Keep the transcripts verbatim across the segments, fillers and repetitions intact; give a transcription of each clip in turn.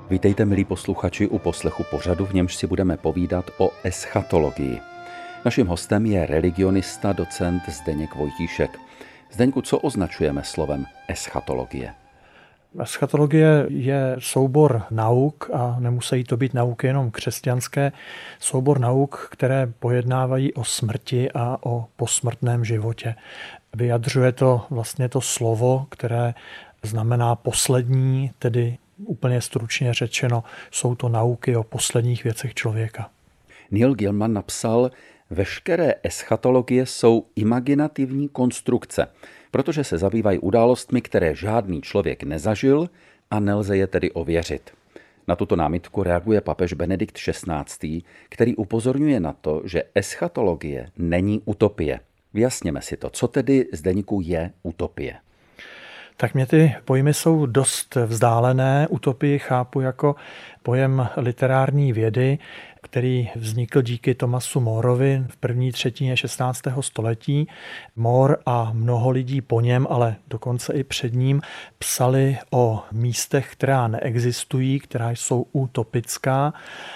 Vítejte, milí posluchači, u poslechu pořadu, v němž si budeme povídat o eschatologii. Naším hostem je religionista, docent Zdeněk Vojtíšek. Zdeňku, co označujeme slovem eschatologie? Eschatologie je soubor nauk, a nemusí to být nauky jenom křesťanské, soubor nauk, které pojednávají o smrti a o posmrtném životě. Vyjadřuje to vlastně to slovo, které znamená poslední, tedy úplně stručně řečeno, jsou to nauky o posledních věcech člověka. Neil Gaiman napsal, veškeré eschatologie jsou imaginativní konstrukce, protože se zabývají událostmi, které žádný člověk nezažil a nelze je tedy ověřit. Na tuto námitku reaguje papež Benedikt šestnáctý, který upozorňuje na to, že eschatologie není utopie. Vyjasněme si to, co tedy, Zdeňku, je utopie. Tak mě ty pojmy jsou dost vzdálené. Utopii chápu jako pojem literární vědy, který vznikl díky Thomasu Moreovi v první třetině šestnáctého století. More a mnoho lidí po něm, ale dokonce i před ním, psali o místech, která neexistují, která jsou utopická,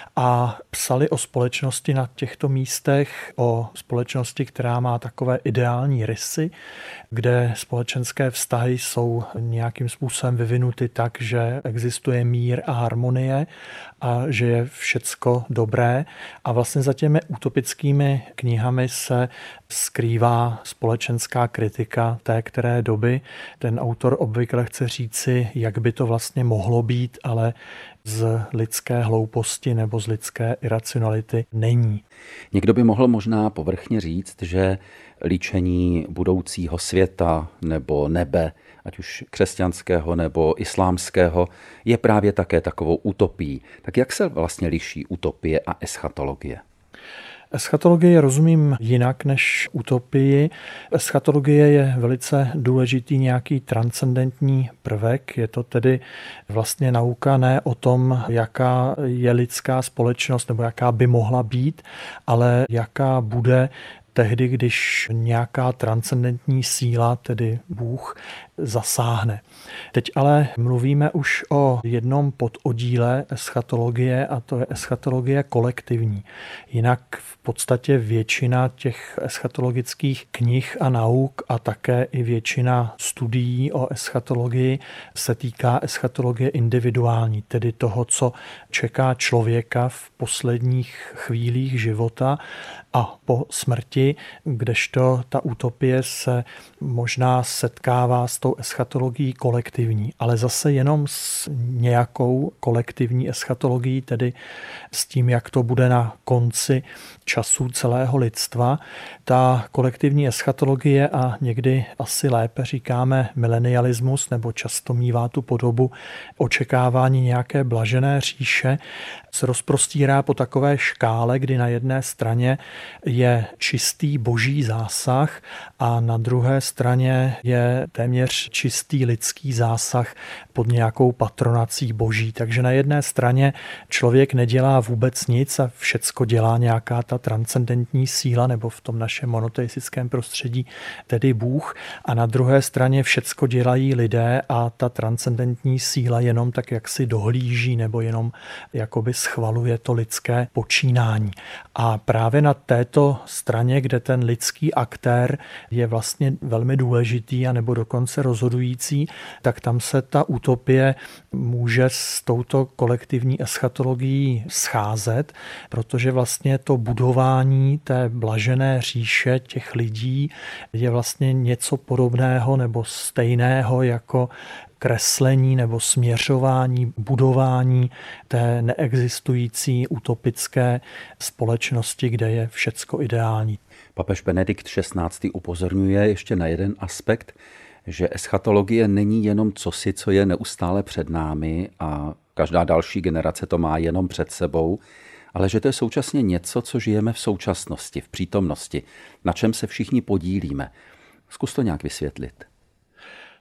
a psali o společnosti na těchto místech, o společnosti, která má takové ideální rysy, kde společenské vztahy jsou nějakým způsobem vyvinuty tak, že existuje mír a harmonie a že je všecko dobré. A vlastně za těmi utopickými knihami se skrývá společenská kritika té které doby. Ten autor obvykle chce říci, jak by to vlastně mohlo být, ale z lidské hlouposti nebo z lidské iracionality není. Někdo by mohl možná povrchně říct, že líčení budoucího světa nebo nebe, ať už křesťanského nebo islámského, je právě také takovou utopií. Tak jak se vlastně liší utopie a eschatologie? Eschatologie rozumím jinak než utopii. Eschatologie je velice důležitý nějaký transcendentní prvek. Je to tedy vlastně nauka ne o tom, jaká je lidská společnost nebo jaká by mohla být, ale jaká bude tehdy, když nějaká transcendentní síla, tedy Bůh, zasáhne. Teď ale mluvíme už o jednom pododíle eschatologie, a to je eschatologie kolektivní. Jinak v podstatě většina těch eschatologických knih a nauk a také i většina studií o eschatologii se týká eschatologie individuální, tedy toho, co čeká člověka v posledních chvílích života a po smrti, kdežto ta utopie se možná setkává s tou eschatologií kolektivní, ale zase jenom s nějakou kolektivní eschatologií, tedy s tím, jak to bude na konci času celého lidstva. Ta kolektivní eschatologie, a někdy asi lépe říkáme milenialismus, nebo často mívá tu podobu očekávání nějaké blažené říše, se rozprostírá po takové škále, kdy na jedné straně je čistý boží zásah a na druhé straně je téměř čistý lidský zásah pod nějakou patronací boží. Takže na jedné straně člověk nedělá vůbec nic a všecko dělá nějaká ta transcendentní síla, nebo v tom našem monoteistickém prostředí tedy Bůh, a na druhé straně všecko dělají lidé a ta transcendentní síla jenom tak, jak si dohlíží nebo jenom jakoby schvaluje to lidské počínání. A právě na této straně, kde ten lidský aktér je vlastně velmi důležitý a nebo dokonce rozhodující, tak tam se ta utopie může s touto kolektivní eschatologií scházet, protože vlastně to budování té blažené říše těch lidí je vlastně něco podobného nebo stejného jako kreslení nebo směřování, budování té neexistující utopické společnosti, kde je všecko ideální. Papež Benedikt šestnáctý upozorňuje ještě na jeden aspekt, že eschatologie není jenom cosi, co je neustále před námi a každá další generace to má jenom před sebou, ale že to je současně něco, co žijeme v současnosti, v přítomnosti, na čem se všichni podílíme. Zkus to nějak vysvětlit.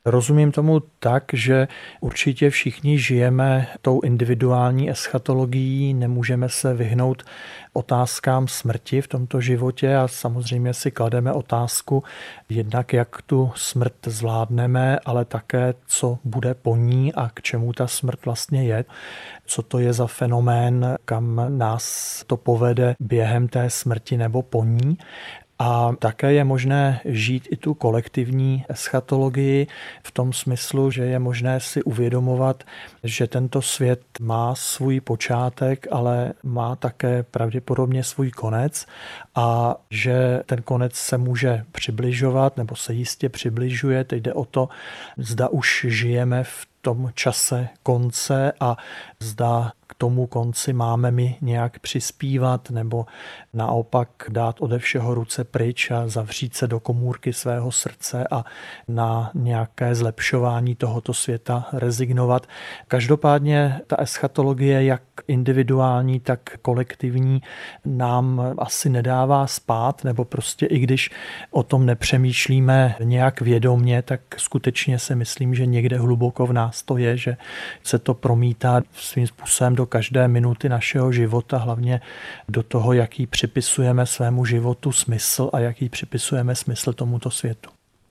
Rozumím tomu tak, že určitě všichni žijeme tou individuální eschatologií, nemůžeme se vyhnout otázkám smrti v tomto životě a samozřejmě si klademe otázku jednak, jak tu smrt zvládneme, ale také, co bude po ní a k čemu ta smrt vlastně je, co to je za fenomén, kam nás to povede během té smrti nebo po ní. A také je možné žít i tu kolektivní eschatologii v tom smyslu, že je možné si uvědomovat, že tento svět má svůj počátek, ale má také pravděpodobně svůj konec a že ten konec se může přibližovat nebo se jistě přibližuje. Teď jde o to, zda už žijeme v tom čase konce a zda k tomu konci máme my nějak přispívat nebo naopak dát ode všeho ruce pryč a zavřít se do komůrky svého srdce a na nějaké zlepšování tohoto světa rezignovat. Každopádně ta eschatologie, jak individuální, tak kolektivní, nám asi nedává spát, nebo prostě i když o tom nepřemýšlíme nějak vědomně, tak skutečně si myslím, že někde hluboko v nás to je, že se to promítá svým způsobem do každé minuty našeho života, hlavně do toho, jaký připisujeme svému životu smysl a jaký připisujeme smysl tomuto světu.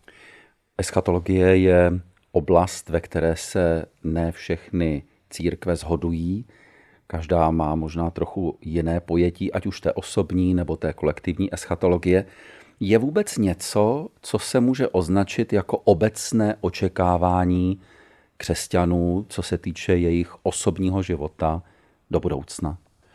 Eschatologie je oblast, ve které se ne všechny církve shodují. Každá má možná trochu jiné pojetí, ať už té osobní nebo té kolektivní eschatologie. Je vůbec něco, co se může označit jako obecné očekávání křesťanů, co se týče jejich osobního života do budoucna?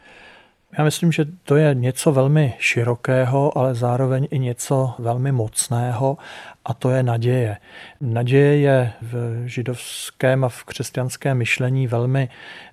Já myslím, že to je něco velmi širokého, ale zároveň i něco velmi mocného, a to je naděje. Naděje je v židovském a v křesťanském myšlení velmi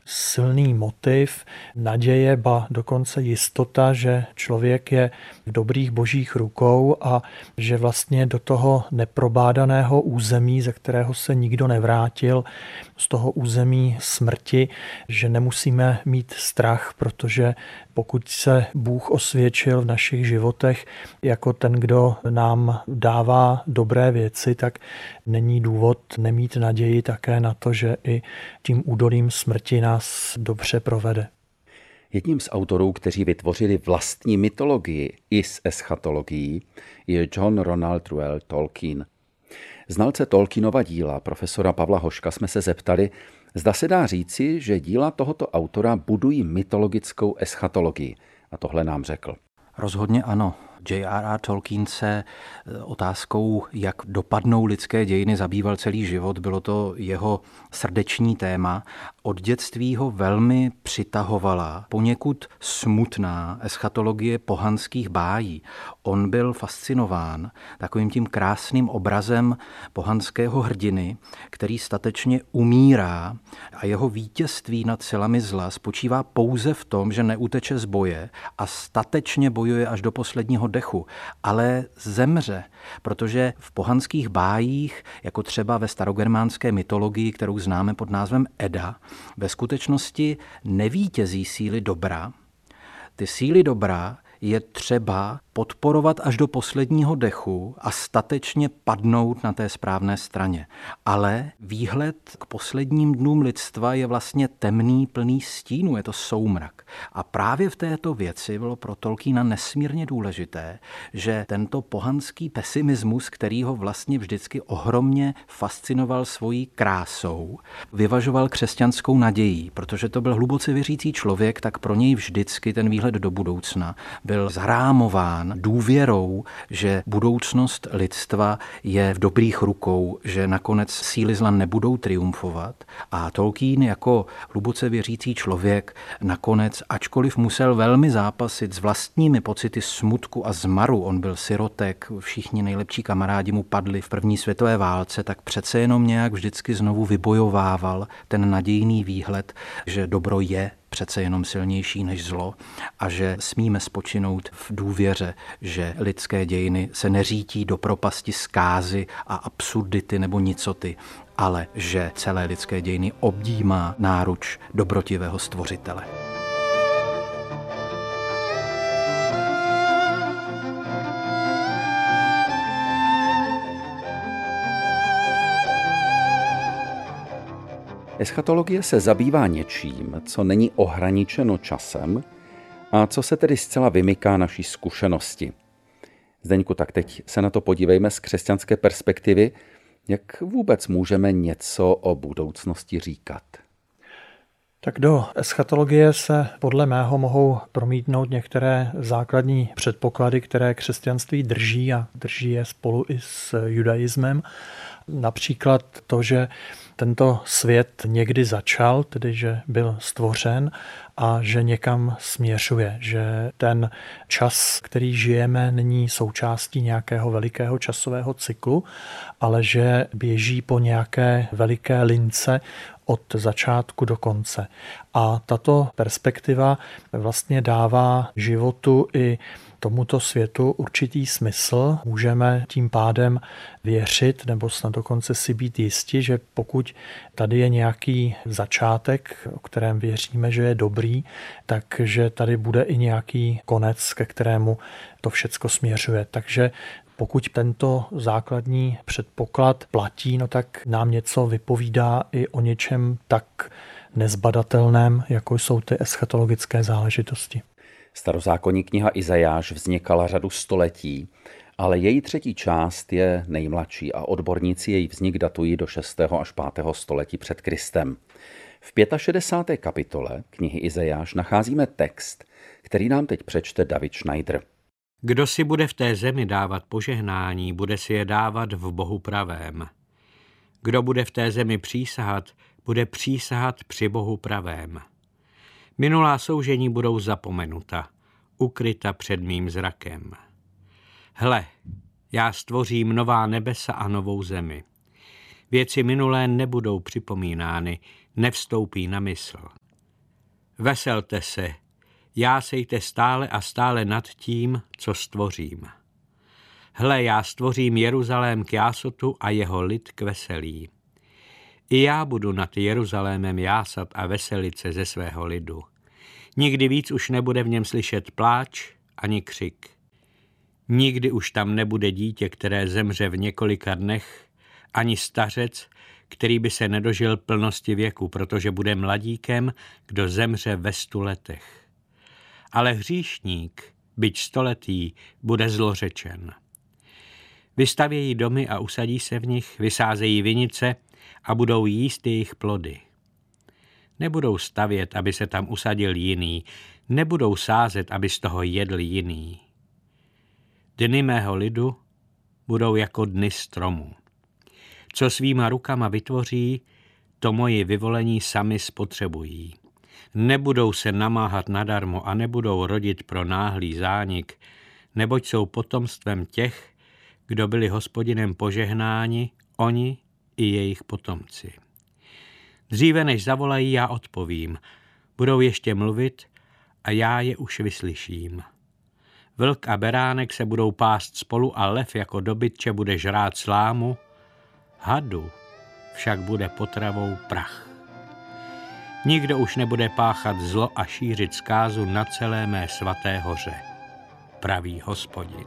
silný motiv. Naděje, ba dokonce jistota, že člověk je v dobrých božích rukou a že vlastně do toho neprobádaného území, ze kterého se nikdo nevrátil, z toho území smrti, že nemusíme mít strach, protože pokud se Bůh osvědčil v našich životech jako ten, kdo nám dává dobré věci, tak není důvod nemít naději také na to, že i tím údolím smrti nás dobře provede. Jedním z autorů, kteří vytvořili vlastní mytologii i s eschatologií, je John Ronald Reuel Tolkien. Znalce Tolkienova díla, profesora Pavla Hoška, jsme se zeptali, zda se dá říci, že díla tohoto autora budují mytologickou eschatologii. A tohle nám řekl. Rozhodně ano. J R R. Tolkien se otázkou, jak dopadnou lidské dějiny, zabýval celý život. Bylo to jeho srdeční téma. Od dětství ho velmi přitahovala poněkud smutná eschatologie pohanských bájí. On byl fascinován takovým tím krásným obrazem pohanského hrdiny, který statečně umírá a jeho vítězství nad silami zla spočívá pouze v tom, že neuteče z boje a statečně bojuje až do posledního dechu, ale zemře, protože v pohanských bájích, jako třeba ve starogermánské mytologii, kterou známe pod názvem Eda, ve skutečnosti nevítězí síly dobra. Ty síly dobra je třeba podporovat až do posledního dechu a statečně padnout na té správné straně. Ale výhled k posledním dnům lidstva je vlastně temný, plný stínů, je to soumrak. A právě v této věci bylo pro Tolkiena nesmírně důležité, že tento pohanský pesimismus, který ho vlastně vždycky ohromně fascinoval svojí krásou, vyvažoval křesťanskou nadějí, protože to byl hluboce věřící člověk, tak pro něj vždycky ten výhled do budoucna byl zarámován důvěrou, že budoucnost lidstva je v dobrých rukou, že nakonec síly zla nebudou triumfovat. A Tolkien jako hluboce věřící člověk nakonec, ačkoliv musel velmi zápasit s vlastními pocity smutku a zmaru, on byl sirotek, všichni nejlepší kamarádi mu padli v první světové válce, tak přece jenom nějak vždycky znovu vybojovával ten nadějný výhled, že dobro je přece jenom silnější než zlo a že smíme spočinout v důvěře, že lidské dějiny se neřítí do propasti zkázy a absurdity nebo nicoty, ale že celé lidské dějiny objímá náruč dobrotivého stvořitele. Eschatologie se zabývá něčím, co není ohraničeno časem a co se tedy zcela vymyká naší zkušenosti. Zdeňku, tak teď se na to podívejme z křesťanské perspektivy, jak vůbec můžeme něco o budoucnosti říkat. Tak do eschatologie se podle mého mohou promítnout některé základní předpoklady, které křesťanství drží a drží je spolu i s judaismem. Například to, že tento svět někdy začal, tedy že byl stvořen a že někam směřuje, že ten čas, který žijeme, není součástí nějakého velikého časového cyklu, ale že běží po nějaké veliké lince od začátku do konce. A tato perspektiva vlastně dává životu i tomuto světu určitý smysl. Můžeme tím pádem věřit nebo snad dokonce si být jisti, že pokud tady je nějaký začátek, o kterém věříme, že je dobrý, takže tady bude i nějaký konec, ke kterému to všecko směřuje. Takže pokud tento základní předpoklad platí, no tak nám něco vypovídá i o něčem tak nezbadatelném, jako jsou ty eschatologické záležitosti. Starozákonní kniha Izajáš vznikala řadu století, ale její třetí část je nejmladší a odborníci její vznik datují do šestého až pátého století před Kristem. V šedesáté páté kapitole knihy Izajáš nacházíme text, který nám teď přečte David Schneider. Kdo si bude v té zemi dávat požehnání, bude si je dávat v Bohu pravém. Kdo bude v té zemi přísahat, bude přísahat při Bohu pravém. Minulá soužení budou zapomenuta, ukryta před mým zrakem. Hle, já stvořím nová nebesa a novou zemi. Věci minulé nebudou připomínány, nevstoupí na mysl. Veselte se, jásejte stále a stále nad tím, co stvořím. Hle, já stvořím Jeruzalém k jásotu a jeho lid k veselí. I já budu nad Jeruzalémem jásat a veselit se ze svého lidu. Nikdy víc už nebude v něm slyšet pláč ani křik. Nikdy už tam nebude dítě, které zemře v několika dnech, ani stařec, který by se nedožil plnosti věku, protože bude mladíkem, kdo zemře ve stu letech. Ale hříšník, byť stoletý, bude zlořečen. Vystavějí domy a usadí se v nich, vysázejí vinice a budou jíst jejich plody. Nebudou stavět, aby se tam usadil jiný, nebudou sázet, aby z toho jedl jiný. Dny mého lidu budou jako dny stromů. Co svýma rukama vytvoří, to moji vyvolení sami spotřebují. Nebudou se namáhat nadarmo a nebudou rodit pro náhlý zánik, neboť jsou potomstvem těch, kdo byli Hospodinem požehnáni, oni i jejich potomci. Dříve než zavolají, já odpovím. Budou ještě mluvit a já je už vyslyším. Vlk a beránek se budou pást spolu a lev jako dobytče bude žrát slámu, hadu však bude potravou prach. Nikdo už nebude páchat zlo a šířit zkázu na celé mé svaté hoře, praví Hospodin.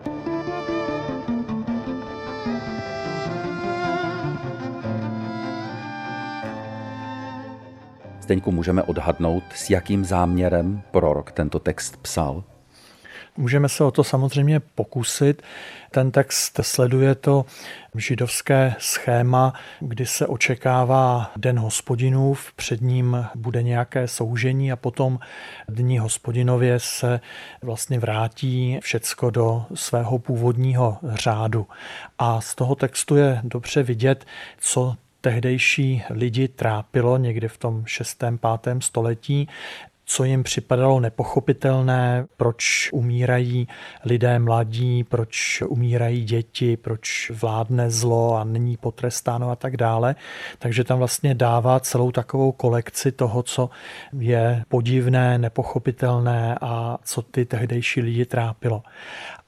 Zdeňku, můžeme odhadnout, s jakým záměrem prorok tento text psal? Můžeme se o to samozřejmě pokusit. Ten text sleduje to židovské schéma, kdy se očekává den Hospodinův, před ním bude nějaké soužení a potom dní Hospodinově se vlastně vrátí všecko do svého původního řádu. A z toho textu je dobře vidět, co tehdejší lidi trápilo někdy v tom šestém, pátém století, co jim připadalo nepochopitelné, proč umírají lidé mladí, proč umírají děti, proč vládne zlo a není potrestáno a tak dále. Takže tam vlastně dává celou takovou kolekci toho, co je podivné, nepochopitelné a co ty tehdejší lidi trápilo.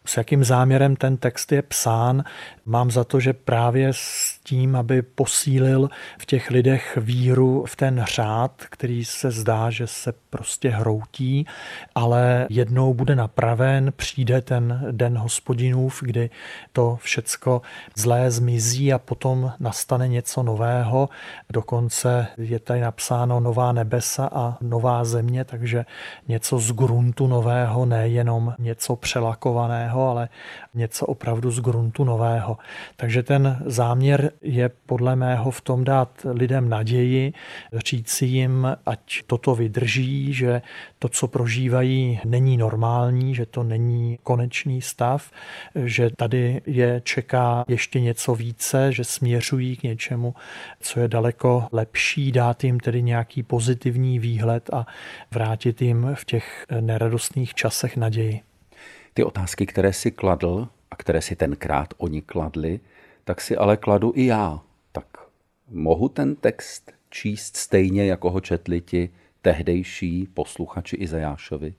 S jakým záměrem ten text je psán? Mám za to, že právě s tím, aby posílil v těch lidech víru v ten řád, který se zdá, že se prostě hroutí, ale jednou bude napraven, přijde ten den Hospodinův, kdy to všecko zlé zmizí a potom nastane něco nového. Dokonce je tady napsáno nová nebesa a nová země, takže něco z gruntu nového, nejenom něco přelakovaného, ale něco opravdu z gruntu nového. Takže ten záměr je podle mého v tom dát lidem naději, říci jim, ať toto vydrží, že to, co prožívají, není normální, že to není konečný stav, že tady je čeká ještě něco více, že směřují k něčemu, co je daleko lepší, dát jim tedy nějaký pozitivní výhled a vrátit jim v těch neradostných časech naději. Ty otázky, které si kladl a které si tenkrát oni kladli, tak si ale kladu i já. Tak mohu ten text číst stejně, jako ho četli ti tehdejší posluchači Izajášovi?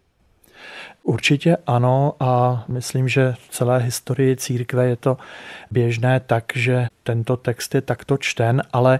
Určitě ano a myslím, že v celé historii církve je to běžné tak, že tento text je takto čten, ale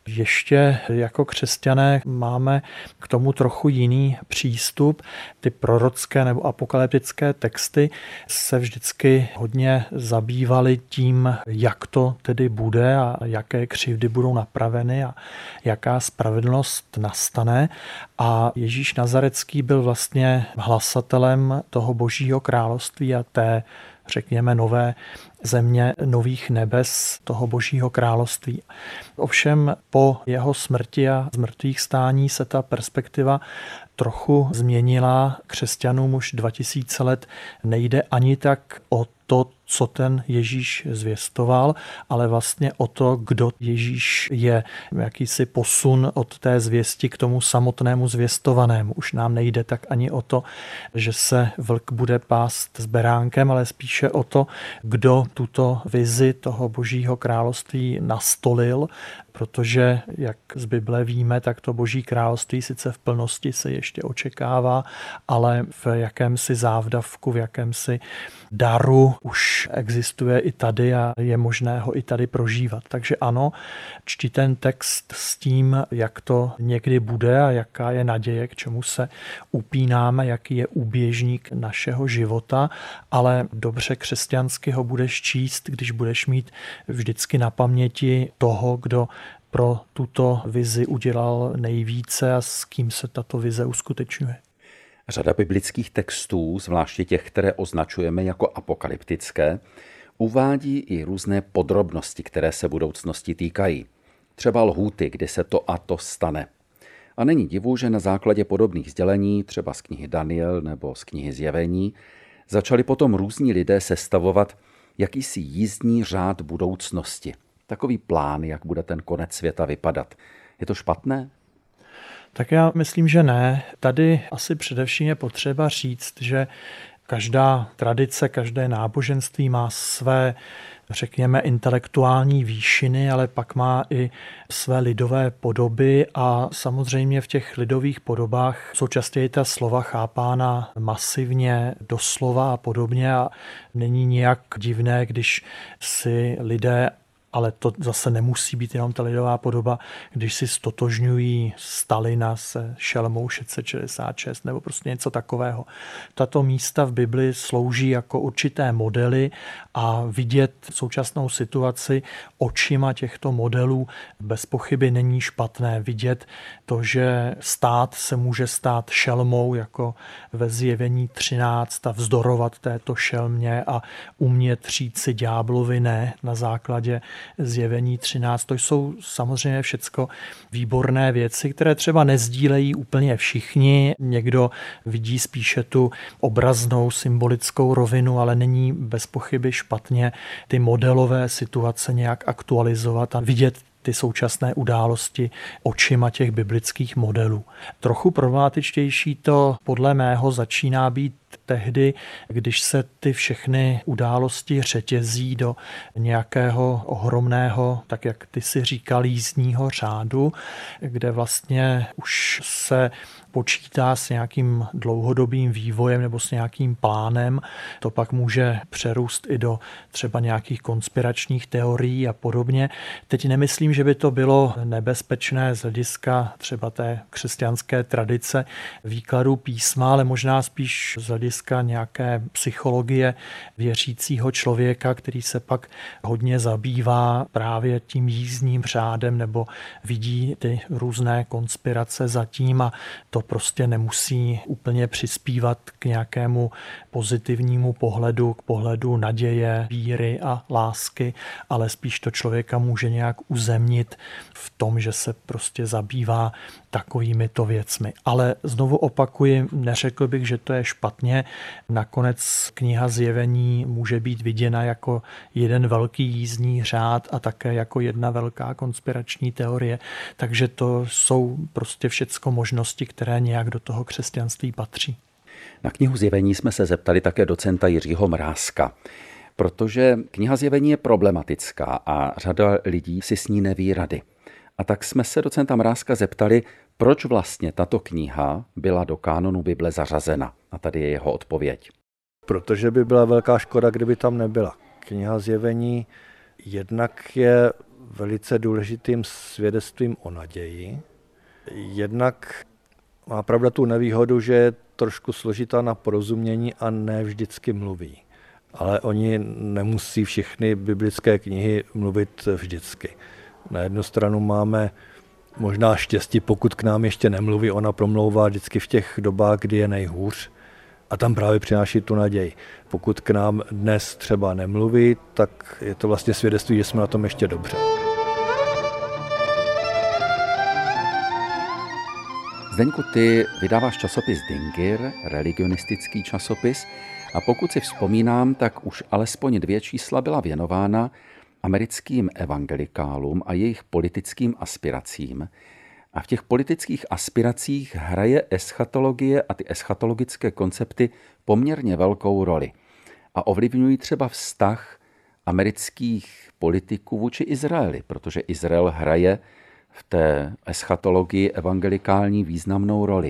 ještě jako křesťané máme k tomu trochu jiný přístup. Ty prorocké nebo apokalyptické texty se vždycky hodně zabývaly tím, jak to tedy bude a jaké křivdy budou napraveny a jaká spravedlnost nastane. A Ježíš Nazarecký byl vlastně hlasatelem toho Božího království a té, řekněme, nové země, nových nebes, toho Božího království. Ovšem po jeho smrti a zmrtvých stání se ta perspektiva trochu změnila. Křesťanům už dva tisíce let nejde ani tak o to, co ten Ježíš zvěstoval, ale vlastně o to, kdo Ježíš je. Jakýsi posun od té zvěsti k tomu samotnému zvěstovanému. Už nám nejde tak ani o to, že se vlk bude pást s beránkem, ale spíše o to, kdo tuto vizi toho Božího království nastolil, protože, jak z Bible víme, tak to Boží království sice v plnosti se ještě očekává, ale v jakémsi závdavku, v jakémsi daru už existuje i tady a je možné ho i tady prožívat. Takže ano, čti ten text s tím, jak to někdy bude a jaká je naděje, k čemu se upínáme, jaký je úběžník našeho života, ale dobře křesťansky ho budeš číst, když budeš mít vždycky na paměti toho, kdo pro tuto vizi udělal nejvíce a s kým se tato vize uskutečňuje. Řada biblických textů, zvláště těch, které označujeme jako apokalyptické, uvádí i různé podrobnosti, které se budoucnosti týkají. Třeba lhůty, kdy se to a to stane. A není divu, že na základě podobných sdělení, třeba z knihy Daniel nebo z knihy Zjevení, začali potom různí lidé sestavovat jakýsi jízdní řád budoucnosti. Takový plán, jak bude ten konec světa vypadat. Je to špatné? Tak já myslím, že ne. Tady asi především je potřeba říct, že každá tradice, každé náboženství má své, řekněme, intelektuální výšiny, ale pak má i své lidové podoby a samozřejmě v těch lidových podobách jsou častěji ta slova chápána masivně, doslova a podobně a není nijak divné, když si lidé, ale to zase nemusí být jenom ta lidová podoba, když si stotožňují Stalina se šelmou šest set šedesát šest nebo prostě něco takového. Tato místa v Bibli slouží jako určité modely a vidět současnou situaci očima těchto modelů bez pochyby není špatné. Vidět to, že stát se může stát šelmou, jako ve Zjevení třináct a vzdorovat této šelmě a umět říci ďáblovi ne na základě Zjevení třináct. To jsou samozřejmě všecko výborné věci, které třeba nezdílejí úplně všichni. Někdo vidí spíše tu obraznou symbolickou rovinu, ale není bez pochyby špatně ty modelové situace nějak aktualizovat a vidět ty současné události očima těch biblických modelů. Trochu problematičtější to podle mého začíná být tehdy, když se ty všechny události řetězí do nějakého ohromného, tak jak ty si říkal, jízdního řádu, kde vlastně už se počítá s nějakým dlouhodobým vývojem nebo s nějakým plánem. To pak může přerůst i do třeba nějakých konspiračních teorií a podobně. Teď nemyslím, že by to bylo nebezpečné z hlediska třeba té křesťanské tradice výkladu písma, ale možná spíš z hlediska nějaké psychologie věřícího člověka, který se pak hodně zabývá právě tím jízdním řádem nebo vidí ty různé konspirace zatím a to prostě nemusí úplně přispívat k nějakému pozitivnímu pohledu, k pohledu naděje, víry a lásky, ale spíš to člověka může nějak uzemnit v tom, že se prostě zabývá takovými to věcmi. Ale znovu opakuji, neřekl bych, že to je špatně. Nakonec kniha Zjevení může být viděna jako jeden velký jízdní řád a také jako jedna velká konspirační teorie. Takže to jsou prostě všecko možnosti, které nějak do toho křesťanství patří. Na knihu Zjevení jsme se zeptali také docenta Jiřího Mrázka, protože kniha Zjevení je problematická a řada lidí si s ní neví rady. A tak jsme se docenta Mrázka zeptali, proč vlastně tato kniha byla do kánonu Bible zařazena. A tady je jeho odpověď. Protože by byla velká škoda, kdyby tam nebyla. Kniha Zjevení jednak je velice důležitým svědectvím o naději, jednak má pravda tu nevýhodu, že je trošku složitá na porozumění a ne vždycky mluví. Ale oni nemusí všechny biblické knihy mluvit vždycky. Na jednu stranu máme možná štěstí, pokud k nám ještě nemluví, ona promlouvá vždycky v těch dobách, kdy je nejhůř a tam právě přináší tu naději. Pokud k nám dnes třeba nemluví, tak je to vlastně svědectví, že jsme na tom ještě dobře. Zdeňku, ty vydáváš časopis Dingir, religionistický časopis, a pokud si vzpomínám, tak už alespoň dvě čísla byla věnována americkým evangelikálům a jejich politickým aspiracím. A v těch politických aspiracích hraje eschatologie a ty eschatologické koncepty poměrně velkou roli. A ovlivňují třeba vztah amerických politiků vůči Izraeli, protože Izrael hraje v té eschatologii evangelikální významnou roli.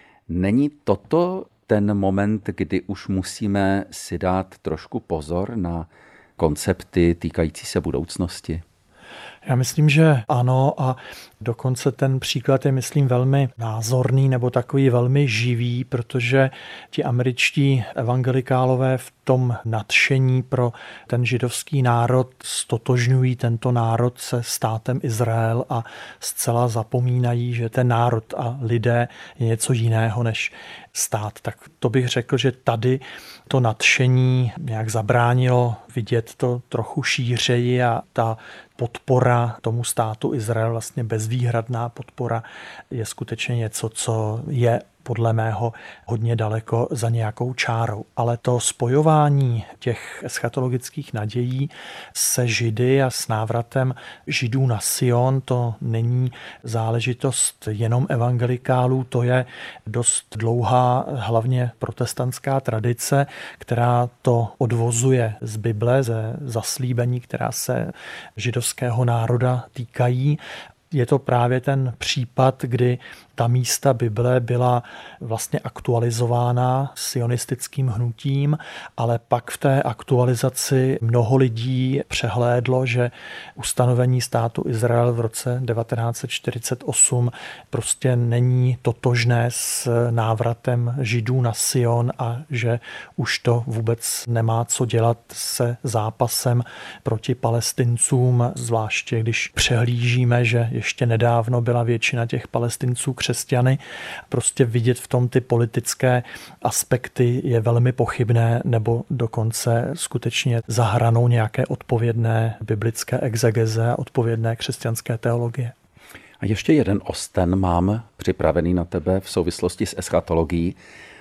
Není toto ten moment, kdy už musíme si dát trošku pozor na koncepty týkající se budoucnosti? Já myslím, že ano a dokonce ten příklad je, myslím, velmi názorný nebo takový velmi živý, protože ti američtí evangelikálové v tom nadšení pro ten židovský národ stotožňují tento národ se státem Izrael a zcela zapomínají, že ten národ a lidé je něco jiného než stát. Tak to bych řekl, že tady to nadšení nějak zabránilo vidět to trochu šířeji a ta podpora tomu státu Izrael, vlastně bezvýhradná podpora, je skutečně něco, co je podle mého hodně daleko za nějakou čárou. Ale to spojování těch eschatologických nadějí se Židy a s návratem Židů na Sion, to není záležitost jenom evangelikálů, to je dost dlouhá, hlavně protestantská tradice, která to odvozuje z Bible, ze zaslíbení, která se židovského národa týkají. Je to právě ten případ, kdy ta místa Bible byla vlastně aktualizována sionistickým hnutím, ale pak v té aktualizaci mnoho lidí přehlédlo, že ustanovení státu Izrael v roce devatenáct set čtyřicet osm prostě není totožné s návratem Židů na Sion a že už to vůbec nemá co dělat se zápasem proti Palestincům, zvláště když přehlížíme, že ještě nedávno byla většina těch Palestinců křesťany. Prostě vidět v tom ty politické aspekty je velmi pochybné nebo dokonce skutečně za hranou nějaké odpovědné biblické exegeze a odpovědné křesťanské teologie. A ještě jeden osten mám připravený na tebe v souvislosti s eschatologií.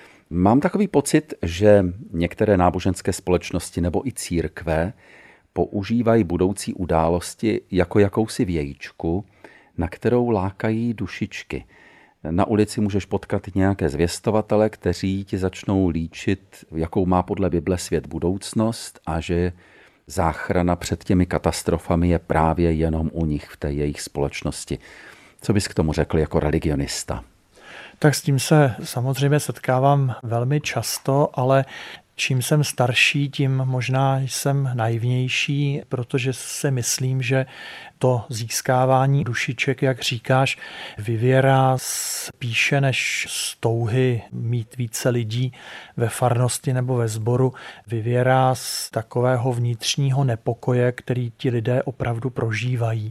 Mám takový pocit, že některé náboženské společnosti nebo i církve používají budoucí události jako jakousi vějičku, na kterou lákají dušičky. Na ulici můžeš potkat nějaké zvěstovatele, kteří ti začnou líčit, jakou má podle Bible svět budoucnost a že záchrana před těmi katastrofami je právě jenom u nich v té jejich společnosti. Co bys k tomu řekl jako religionista? Tak s tím se samozřejmě setkávám velmi často, ale čím jsem starší, tím možná jsem naivnější, protože si myslím, že to získávání dušiček, jak říkáš, vyvěrá spíše než z touhy mít více lidí ve farnosti nebo ve sboru, vyvěrá z takového vnitřního nepokoje, který ti lidé opravdu prožívají.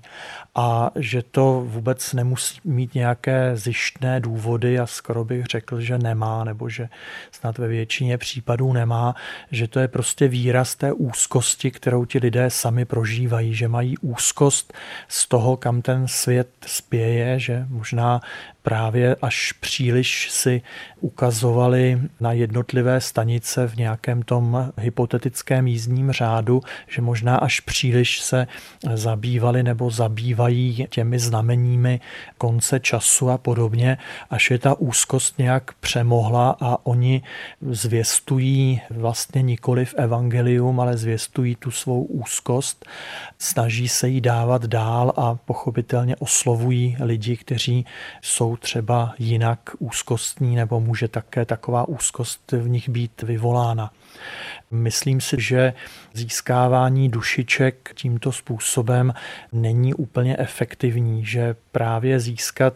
A že to vůbec nemusí mít nějaké zjištné důvody a skoro bych řekl, že nemá, nebo že snad ve většině případů nemá, že to je prostě výraz té úzkosti, kterou ti lidé sami prožívají, že mají úzkost z toho, kam ten svět spěje, že možná právě až příliš si ukazovali na jednotlivé stanice v nějakém tom hypotetickém jízdním řádu, že možná až příliš se zabývali nebo zabývají těmi znameními konce času a podobně, až je ta úzkost nějak přemohla a oni zvěstují vlastně nikoli v evangelium, ale zvěstují tu svou úzkost, snaží se jí dávat dál a pochopitelně oslovují lidi, kteří jsou třeba jinak úzkostní, nebo může také taková úzkost v nich být vyvolána. Myslím si, že získávání dušiček tímto způsobem není úplně efektivní, že právě získat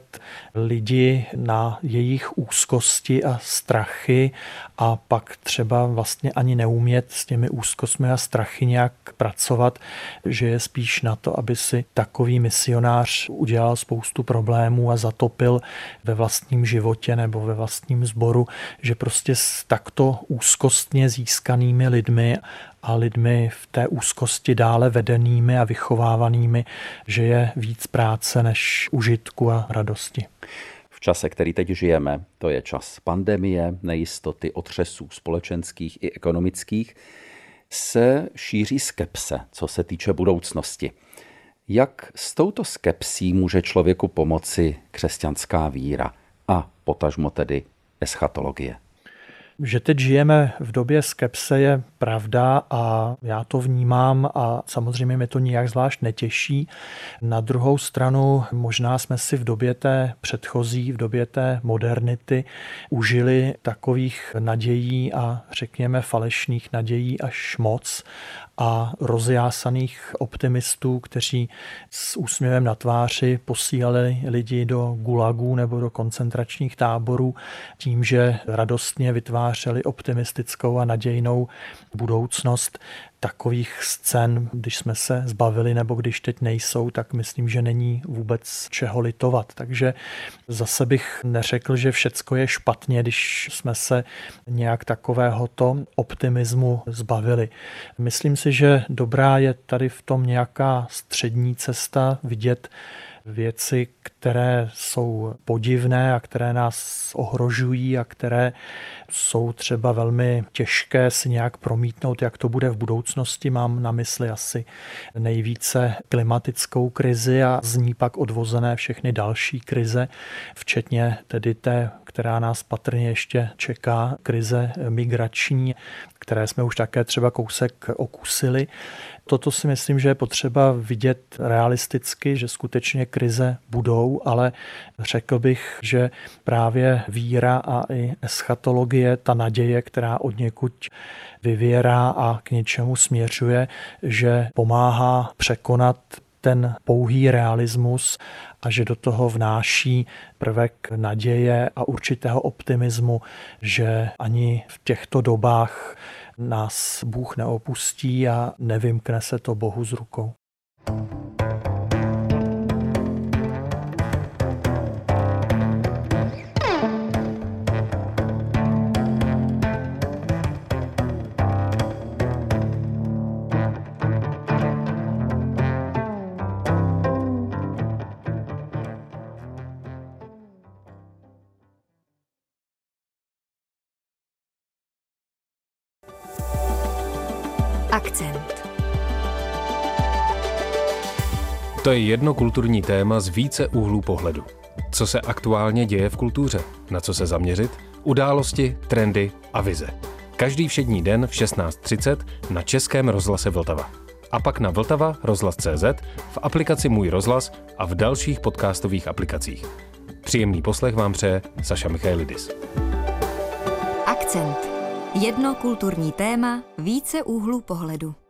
lidi na jejich úzkosti a strachy a pak třeba vlastně ani neumět s těmi úzkostmi a strachy nějak pracovat, že je spíš na to, aby si takový misionář udělal spoustu problémů a zatopil ve vlastním životě nebo ve vlastním sboru, že prostě s takto úzkostně získanými lidmi a lidmi v té úzkosti dále vedenými a vychovávanými, že je víc práce než užitku a radosti. V čase, který teď žijeme, to je čas pandemie, nejistoty, otřesů společenských i ekonomických, se šíří skepse, co se týče budoucnosti. Jak s touto skepsí může člověku pomoci křesťanská víra a potažmo tedy eschatologie? Že teď žijeme v době skepse je pravda a já to vnímám a samozřejmě mě to nijak zvlášť netěší. Na druhou stranu možná jsme si v době té předchozí, v době té modernity užili takových nadějí a řekněme falešných nadějí až moc a rozjásaných optimistů, kteří s úsměvem na tváři posílali lidi do gulagů nebo do koncentračních táborů tím, že radostně vytvářeli optimistickou a nadějnou budoucnost. Takových scén, když jsme se zbavili nebo když teď nejsou, tak myslím, že není vůbec čeho litovat. Takže zase bych neřekl, že všecko je špatně, když jsme se nějak takovéhoto optimismu zbavili. Myslím si, že dobrá je tady v tom nějaká střední cesta, vidět věci, které jsou podivné a které nás ohrožují a které jsou třeba velmi těžké si nějak promítnout, jak to bude v budoucnosti. Mám na mysli asi nejvíce klimatickou krizi a z ní pak odvozené všechny další krize, včetně tedy té, která nás patrně ještě čeká, krize migrační, které jsme už také třeba kousek okusili. Toto si myslím, že je potřeba vidět realisticky, že skutečně krize budou, ale řekl bych, že právě víra a i eschatologie, ta naděje, která odněkud vyvěrá a k něčemu směřuje, že pomáhá překonat ten pouhý realismus a že do toho vnáší prvek naděje a určitého optimismu, že ani v těchto dobách nás Bůh neopustí a nevymkne se to Bohu z rukou. Akcent. To je jedno kulturní téma z více úhlů pohledu. Co se aktuálně děje v kultuře? Na co se zaměřit? Události, trendy a vize. Každý všední den v šestnáct třicet na Českém rozhlase Vltava. A pak na Vltava rozhlas tečka cé zet, v aplikaci Můj rozhlas a v dalších podcastových aplikacích. Příjemný poslech vám přeje Saša Michailidis. Akcent. Jedno kulturní téma, více úhlů pohledu.